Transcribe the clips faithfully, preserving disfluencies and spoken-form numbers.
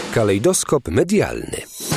Kalejdoskop medialny.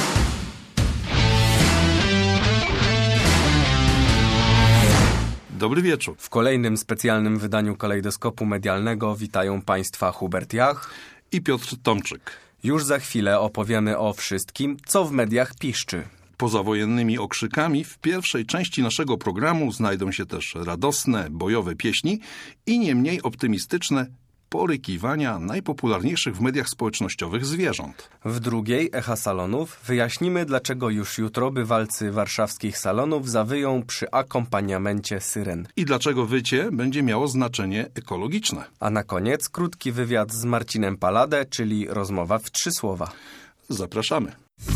Dobry wieczór. W kolejnym specjalnym wydaniu Kalejdoskopu Medialnego witają Państwa Hubert Jach i Piotr Tomczyk. Już za chwilę opowiemy o wszystkim, co w mediach piszczy. Pozawojennymi okrzykami w pierwszej części naszego programu znajdą się też radosne, bojowe pieśni i nie mniej optymistyczne porykiwania najpopularniejszych w mediach społecznościowych zwierząt. W drugiej, Echa Salonów, wyjaśnimy, dlaczego już jutro bywalcy warszawskich salonów zawyją przy akompaniamencie syren. I dlaczego wycie będzie miało znaczenie ekologiczne. A na koniec krótki wywiad z Marcinem Palladę, czyli rozmowa w trzy słowa. Zapraszamy.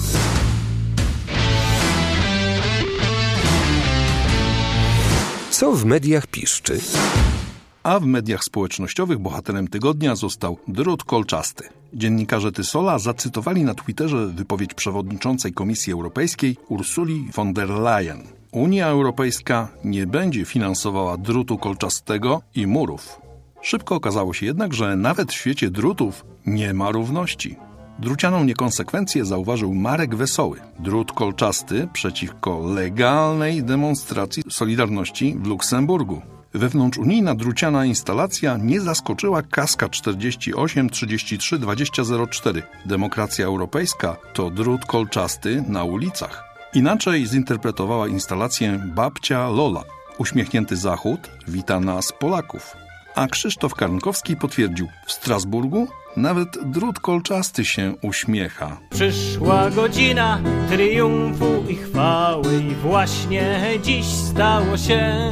Co w mediach piszczy? A w mediach społecznościowych bohaterem tygodnia został drut kolczasty. Dziennikarze Tysola zacytowali na Twitterze wypowiedź przewodniczącej Komisji Europejskiej Ursuli von der Leyen. Unia Europejska nie będzie finansowała drutu kolczastego i murów. Szybko okazało się jednak, że nawet w świecie drutów nie ma równości. Drucianą niekonsekwencję zauważył Marek Wesoły. Drut kolczasty przeciwko legalnej demonstracji Solidarności w Luksemburgu. Wewnątrzunijna druciana instalacja nie zaskoczyła Kaska czterdzieści osiem trzydzieści trzy dwadzieścia zero cztery. Demokracja europejska to drut kolczasty na ulicach. Inaczej zinterpretowała instalację babcia Lola. Uśmiechnięty Zachód wita nas Polaków. A Krzysztof Karnkowski potwierdził, w Strasburgu nawet drut kolczasty się uśmiecha. Przyszła godzina triumfu i chwały i właśnie dziś stało się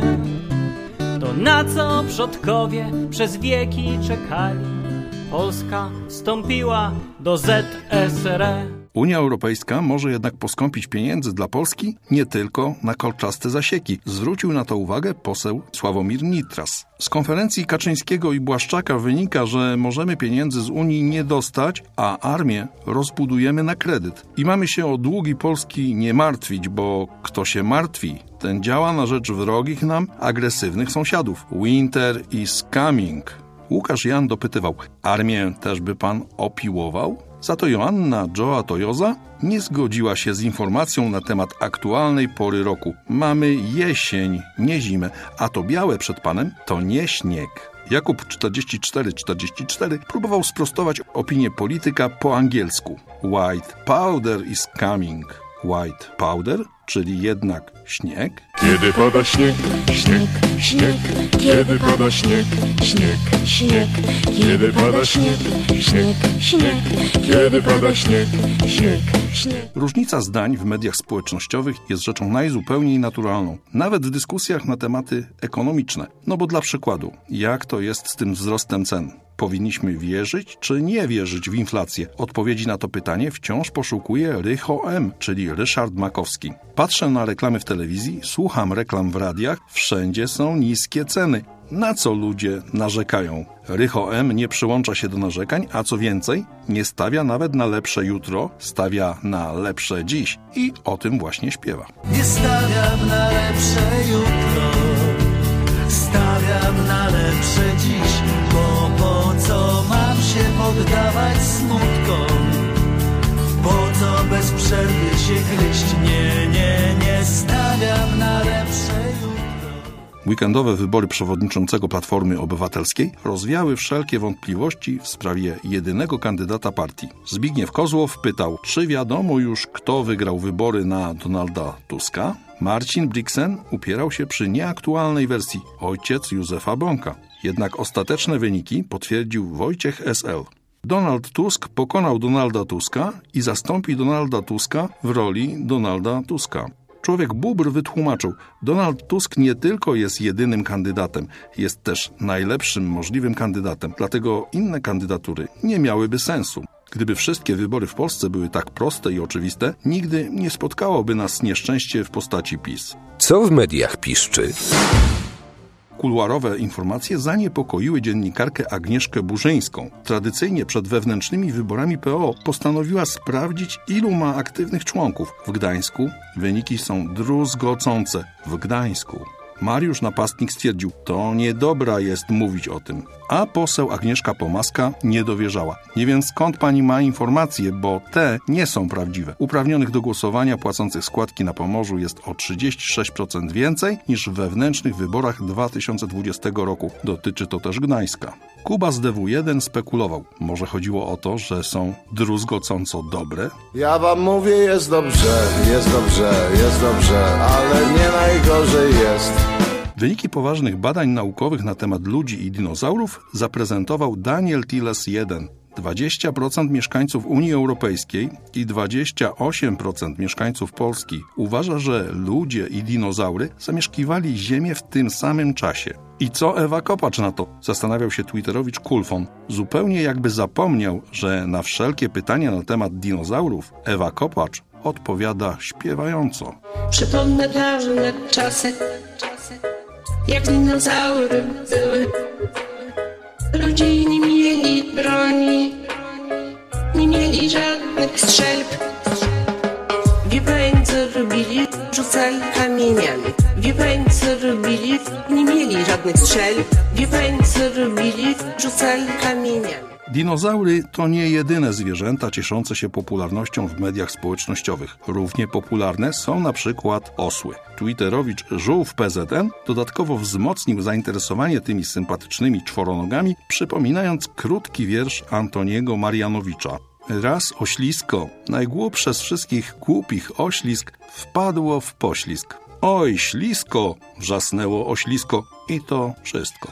to, na co przodkowie przez wieki czekali. Polska wstąpiła do Z S R E. Unia Europejska może jednak poskąpić pieniędzy dla Polski nie tylko na kolczaste zasieki. Zwrócił na to uwagę poseł Sławomir Nitras. Z konferencji Kaczyńskiego i Błaszczaka wynika, że możemy pieniędzy z Unii nie dostać, a armię rozbudujemy na kredyt. I mamy się o długi Polski nie martwić, bo kto się martwi, ten działa na rzecz wrogich nam, agresywnych sąsiadów. Winter is coming. Łukasz Jan dopytywał, armię też by pan opiłował? Za to Joanna Joa Tojoza nie zgodziła się z informacją na temat aktualnej pory roku. Mamy jesień, nie zimę, a to białe przed panem to nie śnieg. Jakub czterdzieści cztery czterdzieści cztery próbował sprostować opinię polityka po angielsku. White powder is coming. White powder, czyli jednak śnieg. Kiedy pada śnieg, śnieg, śnieg. Kiedy pada śnieg, śnieg, śnieg. Kiedy pada śnieg, śnieg, śnieg. Kiedy pada śnieg, śnieg, śnieg. Różnica zdań w mediach społecznościowych jest rzeczą najzupełniej naturalną. Nawet w dyskusjach na tematy ekonomiczne. No bo dla przykładu, jak to jest z tym wzrostem cen? Powinniśmy wierzyć czy nie wierzyć w inflację? Odpowiedzi na to pytanie wciąż poszukuje Rycho M., czyli Ryszard Makowski. Patrzę na reklamy w telewizji, słucham reklam w radiach, wszędzie są niskie ceny. Na co ludzie narzekają? Rycho M. nie przyłącza się do narzekań, a co więcej, nie stawia nawet na lepsze jutro, stawia na lepsze dziś i o tym właśnie śpiewa. Nie stawiam na lepsze jutro, stawiam na lepsze dziś, bo po co mam się poddawać smutkom, po co bez przerwy się gryźć, nie, nie, nie stawiam na lepsze jutro. Weekendowe wybory przewodniczącego Platformy Obywatelskiej rozwiały wszelkie wątpliwości w sprawie jedynego kandydata partii. Zbigniew Kozłow pytał, czy wiadomo już, kto wygrał wybory na Donalda Tuska? Marcin Briksen upierał się przy nieaktualnej wersji, ojciec Józefa Bąka. Jednak ostateczne wyniki potwierdził Wojciech S L. Donald Tusk pokonał Donalda Tuska i zastąpi Donalda Tuska w roli Donalda Tuska. Człowiek Bóbr wytłumaczył, Donald Tusk nie tylko jest jedynym kandydatem, jest też najlepszym możliwym kandydatem, dlatego inne kandydatury nie miałyby sensu. Gdyby wszystkie wybory w Polsce były tak proste i oczywiste, nigdy nie spotkałoby nas nieszczęście w postaci PiS. Co w mediach piszczy? Kuluarowe informacje zaniepokoiły dziennikarkę Agnieszkę Burzyńską. Tradycyjnie przed wewnętrznymi wyborami P O postanowiła sprawdzić, ilu ma aktywnych członków. W Gdańsku wyniki są druzgocące. W Gdańsku. Mariusz Napastnik stwierdził, to niedobra jest mówić o tym. A poseł Agnieszka Pomaska nie dowierzała. Nie wiem skąd pani ma informacje, bo te nie są prawdziwe. Uprawnionych do głosowania płacących składki na Pomorzu jest o trzydzieści sześć procent więcej niż w wewnętrznych wyborach dwa tysiące dwudziestego roku. Dotyczy to też Gdańska. Kuba z D W jeden spekulował. Może chodziło o to, że są druzgocąco dobre? Ja wam mówię, jest dobrze, jest dobrze, jest dobrze, ale nie najgorzej jest. Wyniki poważnych badań naukowych na temat ludzi i dinozaurów zaprezentował Daniel Tiles jeden. dwadzieścia procent mieszkańców Unii Europejskiej i dwadzieścia osiem procent mieszkańców Polski uważa, że ludzie i dinozaury zamieszkiwali Ziemię w tym samym czasie. I co Ewa Kopacz na to? Zastanawiał się twitterowicz Kulfon. Zupełnie jakby zapomniał, że na wszelkie pytania na temat dinozaurów Ewa Kopacz odpowiada śpiewająco. Przypomnę dawne czasy, jak dinozaury były. Ludzie nie mieli broni, nie mieli żadnych strzelb. Wie pani co robili? Rzucali kamieniami. Wie pani co robili? Nie mieli żadnych strzelb. Wie pani co robili? Rzucali kamieniami. Dinozaury to nie jedyne zwierzęta cieszące się popularnością w mediach społecznościowych. Równie popularne są na przykład osły. Twitterowicz Żółw P Z N dodatkowo wzmocnił zainteresowanie tymi sympatycznymi czworonogami, przypominając krótki wiersz Antoniego Marianowicza. Raz oślisko, najgłupsze z wszystkich głupich oślisk, wpadło w poślizg. Oj, ślisko, wrzasnęło oślisko i to wszystko.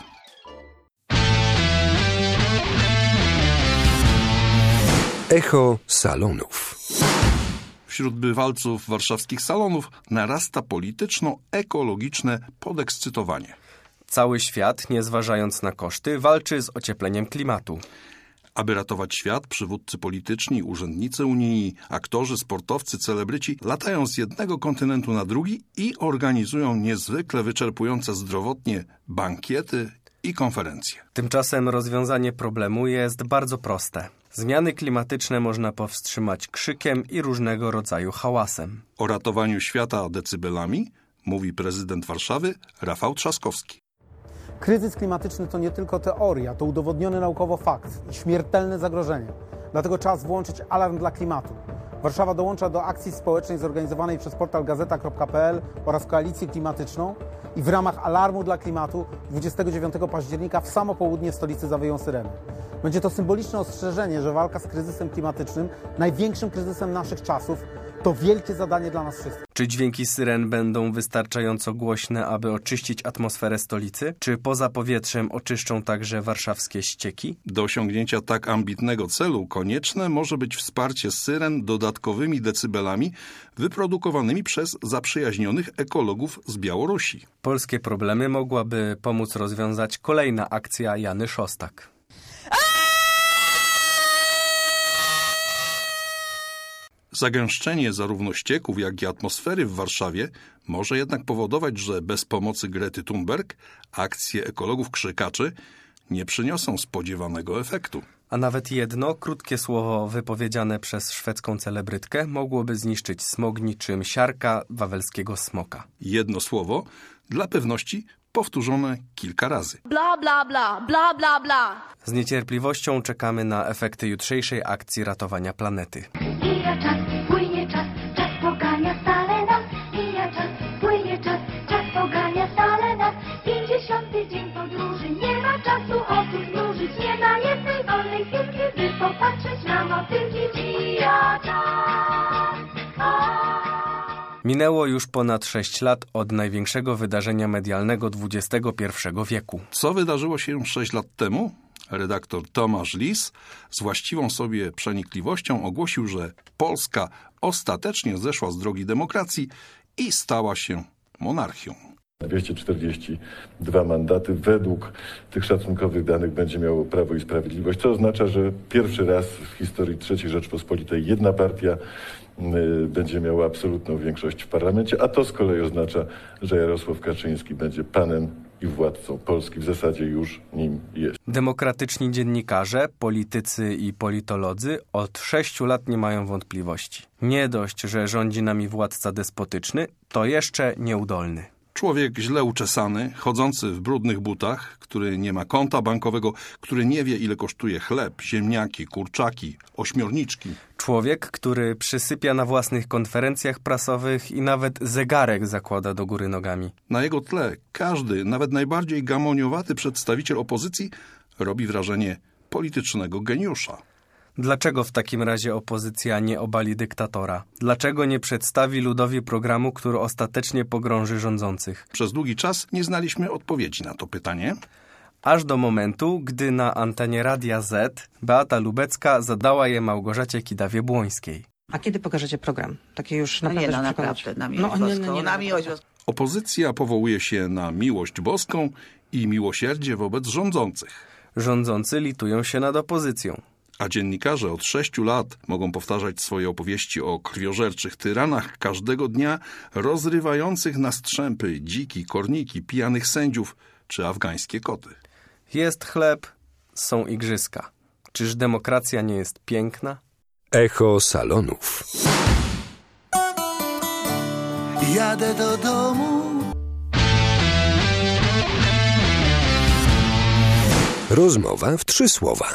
Echo salonów. Wśród bywalców warszawskich salonów narasta polityczno-ekologiczne podekscytowanie. Cały świat, nie zważając na koszty, walczy z ociepleniem klimatu. Aby ratować świat, przywódcy polityczni, urzędnicy unijni, aktorzy, sportowcy, celebryci latają z jednego kontynentu na drugi i organizują niezwykle wyczerpujące zdrowotnie bankiety i konferencje. Tymczasem rozwiązanie problemu jest bardzo proste. Zmiany klimatyczne można powstrzymać krzykiem i różnego rodzaju hałasem. O ratowaniu świata decybelami mówi prezydent Warszawy Rafał Trzaskowski. Kryzys klimatyczny to nie tylko teoria, to udowodniony naukowo fakt i śmiertelne zagrożenie. Dlatego czas włączyć alarm dla klimatu. Warszawa dołącza do akcji społecznej zorganizowanej przez portal gazeta kropka p l oraz Koalicję Klimatyczną i w ramach alarmu dla klimatu dwudziestego dziewiątego października w samo południe stolicy zawyją syreny. Będzie to symboliczne ostrzeżenie, że walka z kryzysem klimatycznym, największym kryzysem naszych czasów, to wielkie zadanie dla nas wszystkich. Czy dźwięki syren będą wystarczająco głośne, aby oczyścić atmosferę stolicy? Czy poza powietrzem oczyszczą także warszawskie ścieki? Do osiągnięcia tak ambitnego celu konieczne może być wsparcie syren dodatkowymi decybelami wyprodukowanymi przez zaprzyjaźnionych ekologów z Białorusi. Polskie problemy mogłaby pomóc rozwiązać kolejna akcja Jany Szostak. Zagęszczenie zarówno ścieków, jak i atmosfery w Warszawie może jednak powodować, że bez pomocy Grety Thunberg akcje ekologów krzykaczy nie przyniosą spodziewanego efektu. A nawet jedno krótkie słowo wypowiedziane przez szwedzką celebrytkę mogłoby zniszczyć smog niczym siarka wawelskiego smoka. Jedno słowo, dla pewności powtórzone kilka razy. Bla, bla, bla, bla, bla, bla. Z niecierpliwością czekamy na efekty jutrzejszej akcji ratowania planety. Mija czas, płynie czas, czas pogania stale nas. Mija czas, płynie czas, czas pogania stale nas. Pięćdziesiąty dzień podróży, nie ma czasu oczu znużyć. Nie ma jednej wolnej chwilki, by popatrzeć na motylki. Mija czas. Minęło już ponad sześć lat od największego wydarzenia medialnego dwudziestego pierwszego wieku. Co wydarzyło się sześć lat temu? Redaktor Tomasz Lis z właściwą sobie przenikliwością ogłosił, że Polska ostatecznie zeszła z drogi demokracji i stała się monarchią. dwieście czterdzieści dwa mandaty według tych szacunkowych danych będzie miało Prawo i Sprawiedliwość, co oznacza, że pierwszy raz w historii trzeciej Rzeczpospolitej jedna partia będzie miała absolutną większość w parlamencie, a to z kolei oznacza, że Jarosław Kaczyński będzie panem i władcą Polski, w zasadzie już nim jest. Demokratyczni dziennikarze, politycy i politolodzy od sześciu lat nie mają wątpliwości. Nie dość, że rządzi nami władca despotyczny, to jeszcze nieudolny. człowiek źle uczesany, chodzący w brudnych butach, który nie ma konta bankowego, który nie wie, ile kosztuje chleb, ziemniaki, kurczaki, ośmiorniczki. Człowiek, który przysypia na własnych konferencjach prasowych i nawet zegarek zakłada do góry nogami. Na jego tle każdy, nawet najbardziej gamoniowaty przedstawiciel opozycji robi wrażenie politycznego geniusza. Dlaczego w takim razie opozycja nie obali dyktatora? Dlaczego nie przedstawi ludowi programu, który ostatecznie pogrąży rządzących? Przez długi czas nie znaliśmy odpowiedzi na to pytanie. Aż do momentu, gdy na antenie Radia Z Beata Lubecka zadała je Małgorzacie Kidawie-Błońskiej. A kiedy pokażecie program? Takie już no naprawdę nie, no przekonać? naprawdę, na miłość no, boską. nie, nie, nie, na miłość boską. Opozycja powołuje się na miłość boską i miłosierdzie wobec rządzących. Rządzący litują się nad opozycją. A dziennikarze od sześciu lat mogą powtarzać swoje opowieści o krwiożerczych tyranach każdego dnia, rozrywających na strzępy dziki, korniki, pijanych sędziów czy afgańskie koty. Jest chleb, są igrzyska. Czyż demokracja nie jest piękna? Echo salonów. Jadę do domu. Rozmowa w trzy słowa.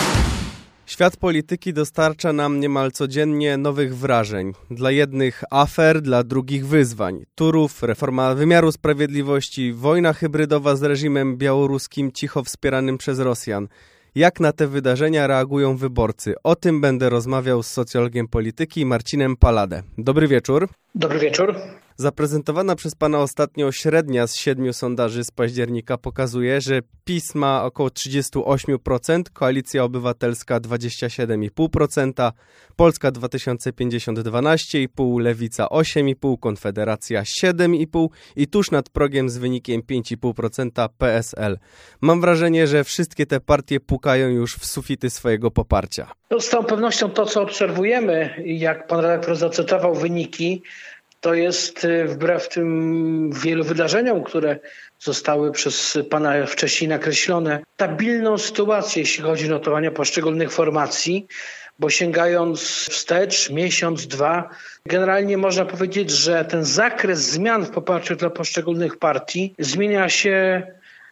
Świat polityki dostarcza nam niemal codziennie nowych wrażeń. Dla jednych afer, dla drugich wyzwań. Turów, reforma wymiaru sprawiedliwości, wojna hybrydowa z reżimem białoruskim cicho wspieranym przez Rosjan. Jak na te wydarzenia reagują wyborcy? O tym będę rozmawiał z socjologiem polityki Marcinem Paladę. Dobry wieczór. Dobry wieczór. Zaprezentowana przez pana ostatnio średnia z siedmiu sondaży z października pokazuje, że PiS ma około trzydzieści osiem procent, Koalicja Obywatelska dwadzieścia siedem i pół procent, Polska dwa tysiące pięćdziesiąt dwanaście i pół procent, Lewica osiem i pół procent, Konfederacja siedem i pół procent i tuż nad progiem z wynikiem pięć i pół procent P S L. Mam wrażenie, że wszystkie te partie pukają już w sufity swojego poparcia. No, z całą pewnością to, co obserwujemy, jak pan redaktor zacytował wyniki, to jest wbrew tym wielu wydarzeniom, które zostały przez pana wcześniej nakreślone, stabilną sytuację, jeśli chodzi o notowania poszczególnych formacji, bo sięgając wstecz, miesiąc, dwa, generalnie można powiedzieć, że ten zakres zmian w poparciu dla poszczególnych partii zmienia się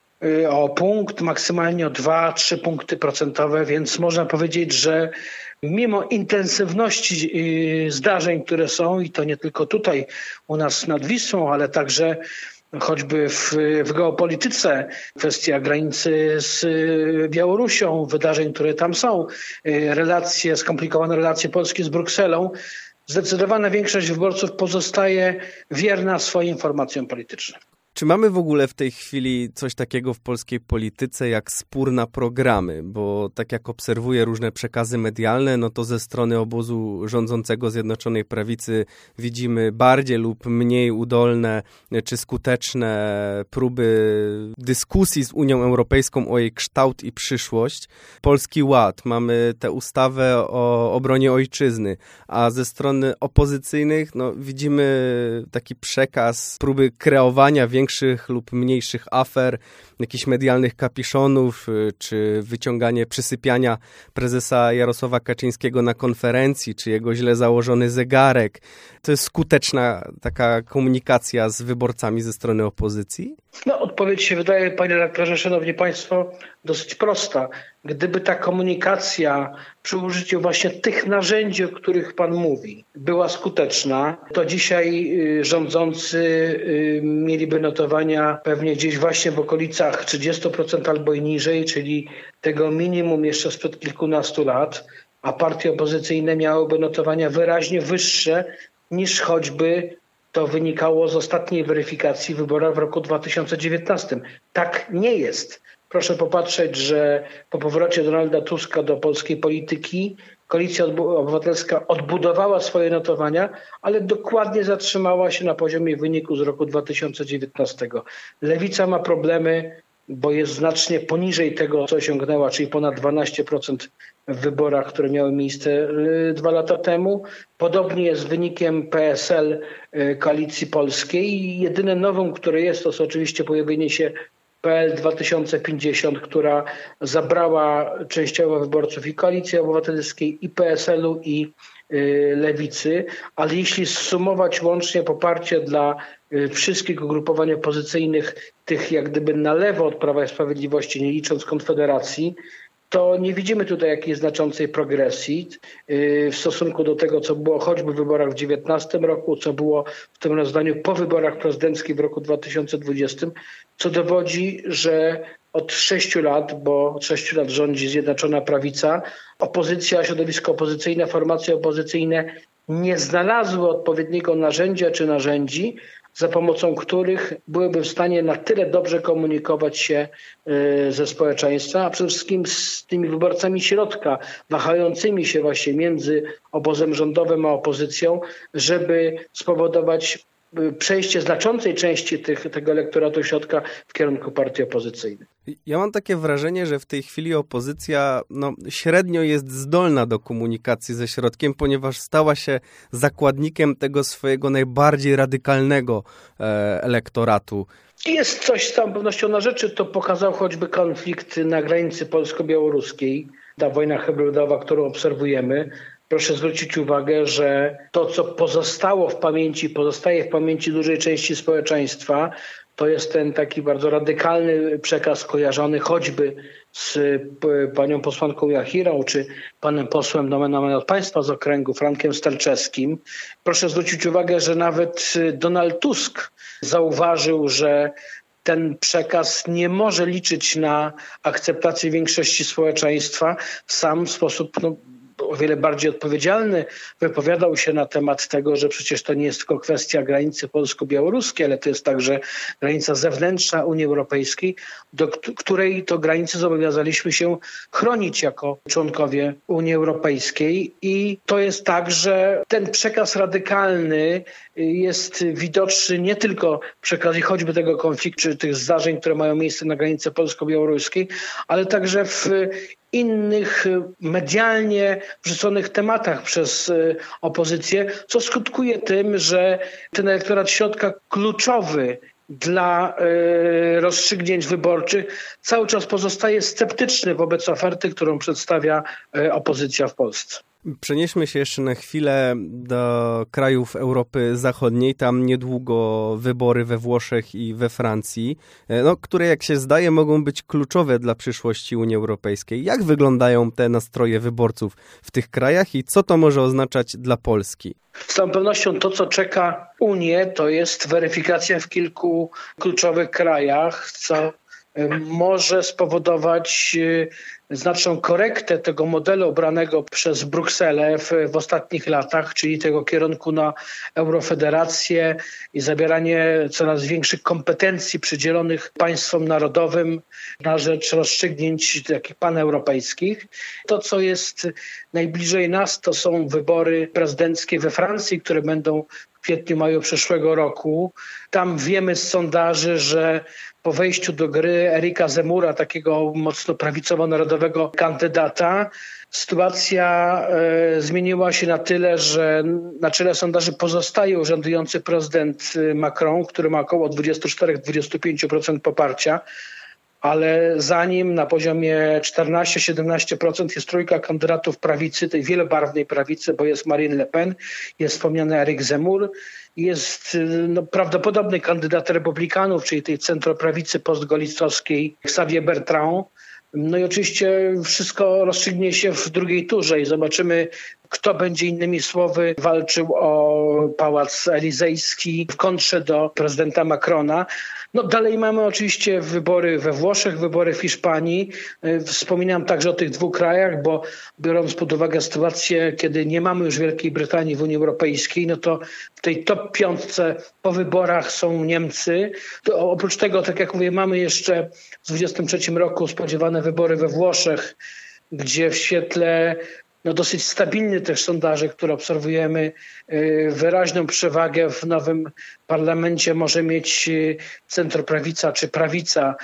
o punkt, maksymalnie o dwa, trzy punkty procentowe, więc można powiedzieć, że mimo intensywności zdarzeń, które są, i to nie tylko tutaj u nas nad Wisłą, ale także choćby w, w geopolityce, kwestia granicy z Białorusią, wydarzeń, które tam są, relacje, skomplikowane relacje Polski z Brukselą, zdecydowana większość wyborców pozostaje wierna swoim formacjom politycznym. Czy mamy w ogóle w tej chwili coś takiego w polskiej polityce jak spór na programy? Bo tak jak obserwuję różne przekazy medialne, no to ze strony obozu rządzącego Zjednoczonej Prawicy widzimy bardziej lub mniej udolne czy skuteczne próby dyskusji z Unią Europejską o jej kształt i przyszłość. Polski Ład, mamy tę ustawę o obronie ojczyzny, a ze strony opozycyjnych no, widzimy taki przekaz próby kreowania większych lub mniejszych afer, jakichś medialnych kapiszonów, czy wyciąganie, przysypiania prezesa Jarosława Kaczyńskiego na konferencji, czy jego źle założony zegarek. To jest skuteczna taka komunikacja z wyborcami ze strony opozycji? No, odpowiedź się wydaje, panie redaktorze, szanowni państwo, dosyć prosta. Gdyby ta komunikacja przy użyciu właśnie tych narzędzi, o których pan mówi, była skuteczna, to dzisiaj rządzący mieliby notowania pewnie gdzieś właśnie w okolicach trzydzieści procent albo i niżej, czyli tego minimum jeszcze sprzed kilkunastu lat, a partie opozycyjne miałyby notowania wyraźnie wyższe niż choćby to wynikało z ostatniej weryfikacji wyborów w roku dwa tysiące dziewiętnastym. Tak nie jest. Proszę popatrzeć, że po powrocie Donalda Tuska do polskiej polityki Koalicja Obywatelska odbudowała swoje notowania, ale dokładnie zatrzymała się na poziomie wyniku z roku dwa tysiące dziewiętnastego. Lewica ma problemy, bo jest znacznie poniżej tego, co osiągnęła, czyli ponad dwanaście procent w wyborach, które miały miejsce dwa lata temu. Podobnie jest z wynikiem P S L Koalicji Polskiej i jedyne nowum, które jest, to jest oczywiście pojawienie się P L dwa tysiące pięćdziesiąt, która zabrała częściowo wyborców i Koalicji Obywatelskiej, i P S L u, i lewicy, ale jeśli zsumować łącznie poparcie dla wszystkich ugrupowań opozycyjnych, tych jak gdyby na lewo od Prawa i Sprawiedliwości, nie licząc Konfederacji, to nie widzimy tutaj jakiejś znaczącej progresji w stosunku do tego, co było choćby w wyborach w dziewiętnastym roku, co było w tym rozdaniu po wyborach prezydenckich w roku dwa tysiące dwudziestym, co dowodzi, że od sześciu lat, bo od sześciu lat rządzi Zjednoczona Prawica, opozycja, środowisko opozycyjne, formacje opozycyjne nie znalazły odpowiedniego narzędzia czy narzędzi, za pomocą których byłyby w stanie na tyle dobrze komunikować się ze społeczeństwem, a przede wszystkim z tymi wyborcami środka, wahającymi się właśnie między obozem rządowym a opozycją, żeby spowodować przejście znaczącej części tych, tego elektoratu środka w kierunku partii opozycyjnych. Ja mam takie wrażenie, że w tej chwili opozycja no, średnio jest zdolna do komunikacji ze środkiem, ponieważ stała się zakładnikiem tego swojego najbardziej radykalnego e, elektoratu. Jest coś z całą pewnością na rzeczy, to pokazał choćby konflikt na granicy polsko-białoruskiej, ta wojna hybrydowa, którą obserwujemy. Proszę zwrócić uwagę, że to, co pozostało w pamięci, pozostaje w pamięci dużej części społeczeństwa, to jest ten taki bardzo radykalny przekaz kojarzony choćby z panią posłanką Jachirą, czy panem posłem nomen omen od państwa z okręgu, Frankiem Sterczewskim. Proszę zwrócić uwagę, że nawet Donald Tusk zauważył, że ten przekaz nie może liczyć na akceptację większości społeczeństwa. Sam w sposób no, o wiele bardziej odpowiedzialny wypowiadał się na temat tego, że przecież to nie jest tylko kwestia granicy polsko-białoruskiej, ale to jest także granica zewnętrzna Unii Europejskiej, do której to granicy zobowiązaliśmy się chronić jako członkowie Unii Europejskiej. I to jest tak, że ten przekaz radykalny jest widoczny nie tylko przy okazji choćby tego konfliktu, czy tych zdarzeń, które mają miejsce na granicy polsko-białoruskiej, ale także w innych medialnie wrzuconych tematach przez opozycję, co skutkuje tym, że ten elektorat środka kluczowy dla y, rozstrzygnięć wyborczych cały czas pozostaje sceptyczny wobec oferty, którą przedstawia y, opozycja w Polsce. Przenieśmy się jeszcze na chwilę do krajów Europy Zachodniej. Tam niedługo wybory we Włoszech i we Francji, no, które jak się zdaje mogą być kluczowe dla przyszłości Unii Europejskiej. Jak wyglądają te nastroje wyborców w tych krajach i co to może oznaczać dla Polski? Z całą pewnością to, co czeka Unię, to jest weryfikacja w kilku kluczowych krajach, co może spowodować znaczną korektę tego modelu obranego przez Brukselę w, w ostatnich latach, czyli tego kierunku na eurofederację i zabieranie coraz większych kompetencji przydzielonych państwom narodowym na rzecz rozstrzygnięć takich paneuropejskich. To, co jest najbliżej nas, to są wybory prezydenckie we Francji, które będą w kwietniu, maju przyszłego roku. Tam wiemy z sondaży, że po wejściu do gry Erika Zemmoura, takiego mocno prawicowo-narodowego kandydata, sytuacja e, zmieniła się na tyle, że na czele sondaży pozostaje urzędujący prezydent Macron, który ma około dwadzieścia cztery do dwudziestu pięciu procent poparcia, ale za nim na poziomie czternaście do siedemnastu procent jest trójka kandydatów prawicy, tej wielobarwnej prawicy, bo jest Marine Le Pen, jest wspomniany Eric Zemmour, jest no, prawdopodobny kandydat republikanów, czyli tej centroprawicy postgolicowskiej Xavier Bertrand. No i oczywiście wszystko rozstrzygnie się w drugiej turze i zobaczymy, kto będzie innymi słowy walczył o Pałac Elizejski w kontrze do prezydenta Macrona. No dalej mamy oczywiście wybory we Włoszech, wybory w Hiszpanii. Wspominam także o tych dwóch krajach, bo biorąc pod uwagę sytuację, kiedy nie mamy już Wielkiej Brytanii w Unii Europejskiej, no to w tej top piątce po wyborach są Niemcy. To oprócz tego, tak jak mówię, mamy jeszcze w dwudziestym trzecim roku spodziewane wybory we Włoszech, gdzie w świetle no dosyć stabilny też sondaże, które obserwujemy, wyraźną przewagę w nowym parlamencie może mieć centroprawica czy prawica.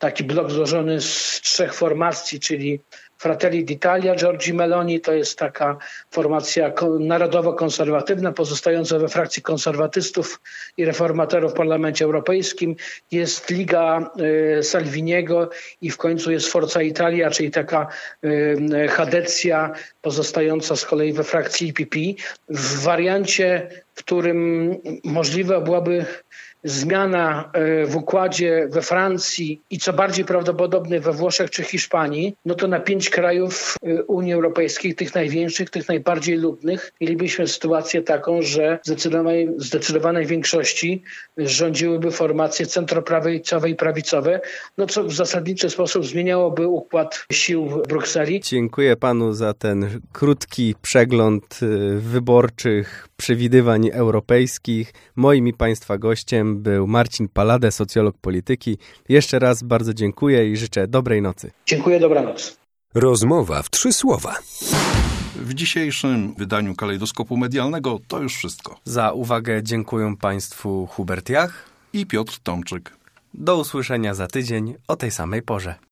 taki blok złożony z trzech formacji, czyli Fratelli d'Italia, Giorgi Meloni, to jest taka formacja narodowo-konserwatywna pozostająca we frakcji konserwatystów i reformatorów w Parlamencie Europejskim. Jest Liga y, Salviniego i w końcu jest Forza Italia, czyli taka y, chadecja pozostająca z kolei we frakcji E P P. W wariancie, w którym możliwa byłaby zmiana w układzie we Francji i co bardziej prawdopodobne we Włoszech czy Hiszpanii, no to na pięć krajów Unii Europejskiej, tych największych, tych najbardziej ludnych, mielibyśmy sytuację taką, że w zdecydowanej, zdecydowanej większości rządziłyby formacje centroprawicowe i prawicowe, no co w zasadniczy sposób zmieniałoby układ sił w Brukseli. Dziękuję panu za ten krótki przegląd wyborczych przewidywań europejskich. Moim i państwa gościem był Marcin Palade, socjolog polityki. Jeszcze raz bardzo dziękuję i życzę dobrej nocy. Dziękuję, dobranoc. Rozmowa w trzy słowa. W dzisiejszym wydaniu Kalejdoskopu Medialnego to już wszystko. Za uwagę dziękuję państwu Hubert Jach i Piotr Tomczyk. Do usłyszenia za tydzień o tej samej porze.